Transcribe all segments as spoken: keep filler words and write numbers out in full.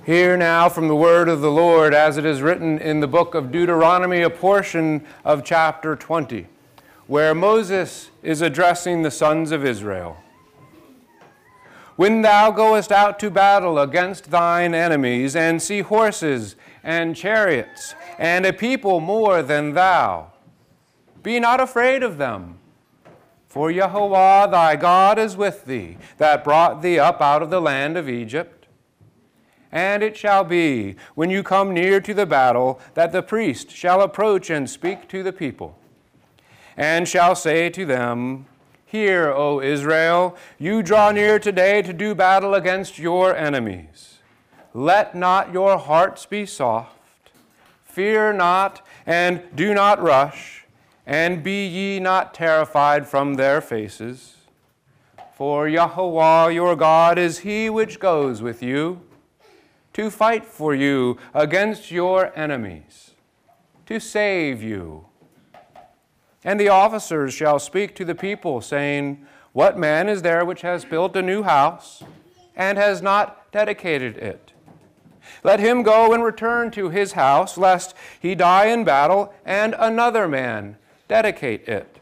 Hear now from the word of the Lord as it is written in the book of Deuteronomy, a portion of chapter twenty, where Moses is addressing the sons of Israel. When thou goest out to battle against thine enemies, and see horses and chariots, and a people more than thou, be not afraid of them. For Yahweh thy God is with thee, that brought thee up out of the land of Egypt. And it shall be, when you come near to the battle, that the priest shall approach and speak to the people, and shall say to them, Hear, O Israel, you draw near today to do battle against your enemies. Let not your hearts be soft. Fear not, and do not rush, and be ye not terrified from their faces. For Yahweh your God is he which goes with you, to fight for you against your enemies, to save you. And the officers shall speak to the people, saying, What man is there which has built a new house, and has not dedicated it? Let him go and return to his house, lest he die in battle, and another man dedicate it.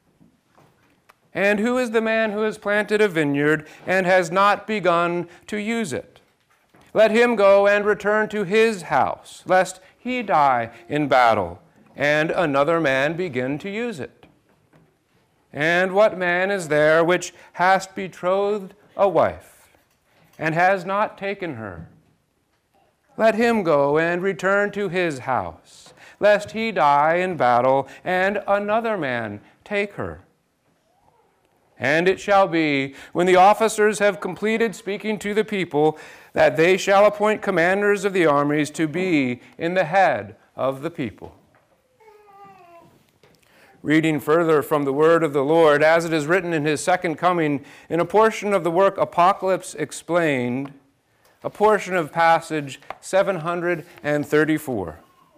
And who is the man who has planted a vineyard, and has not begun to use it? Let him go and return to his house, lest he die in battle, and another man begin to use it. And what man is there which hast betrothed a wife, and has not taken her? Let him go and return to his house, lest he die in battle, and another man take her. And it shall be, when the officers have completed speaking to the people, that they shall appoint commanders of the armies to be in the head of the people. Reading further from the word of the Lord, as it is written in his second coming, in a portion of the work Apocalypse Explained, a portion of passage seven hundred thirty-four.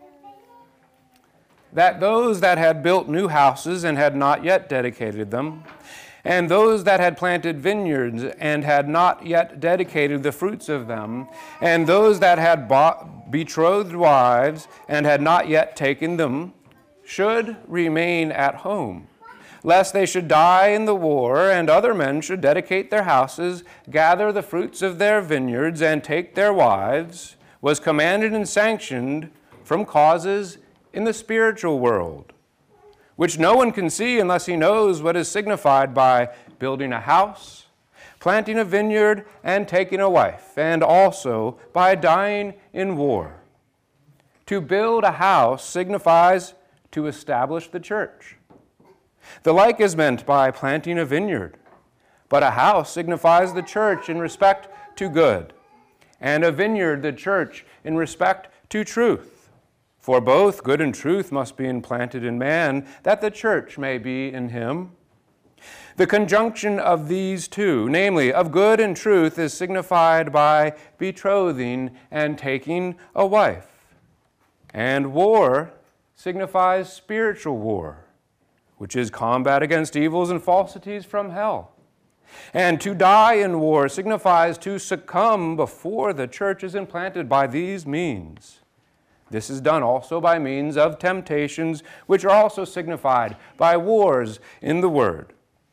That those that had built new houses and had not yet dedicated them, and those that had planted vineyards and had not yet dedicated the fruits of them, and those that had bought betrothed wives and had not yet taken them, should remain at home, lest they should die in the war, and other men should dedicate their houses, gather the fruits of their vineyards, and take their wives, was commanded and sanctioned from causes in the spiritual world, which no one can see unless he knows what is signified by building a house, planting a vineyard, and taking a wife, and also by dying in war. To build a house signifies to establish the church. The like is meant by planting a vineyard, but a house signifies the church in respect to good, and a vineyard the church in respect to truth. For both good and truth must be implanted in man, that the church may be in him. The conjunction of these two, namely of good and truth, is signified by betrothing and taking a wife. And war signifies spiritual war, which is combat against evils and falsities from hell. And to die in war signifies to succumb before the church is implanted by these means. This is done also by means of temptations, which are also signified by wars in the Word.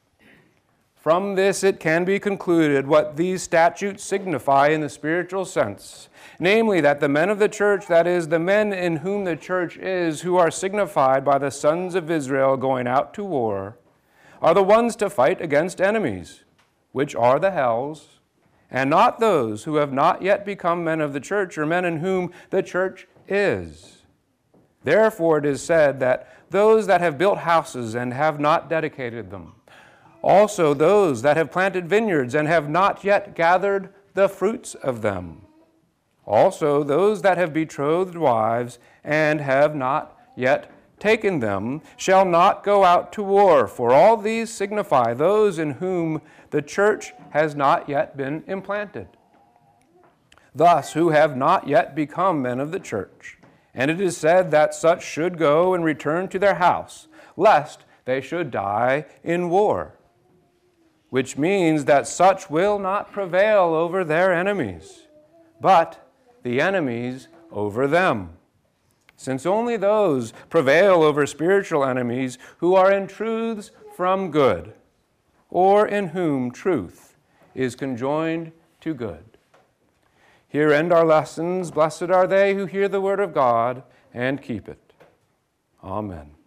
From this it can be concluded what these statutes signify in the spiritual sense, namely that the men of the church, that is, the men in whom the church is, who are signified by the sons of Israel going out to war, are the ones to fight against enemies, which are the hells, and not those who have not yet become men of the church, or men in whom the church is. Therefore it is said that those that have built houses and have not dedicated them, also those that have planted vineyards and have not yet gathered the fruits of them, also those that have betrothed wives and have not yet taken them, shall not go out to war, for all these signify those in whom the church has not yet been implanted. Thus, who have not yet become men of the church. And it is said that such should go and return to their house, lest they should die in war. Which means that such will not prevail over their enemies, but the enemies over them, since only those prevail over spiritual enemies who are in truths from good, or in whom truth is conjoined to good. Here end our lessons. Blessed are they who hear the word of God and keep it. Amen.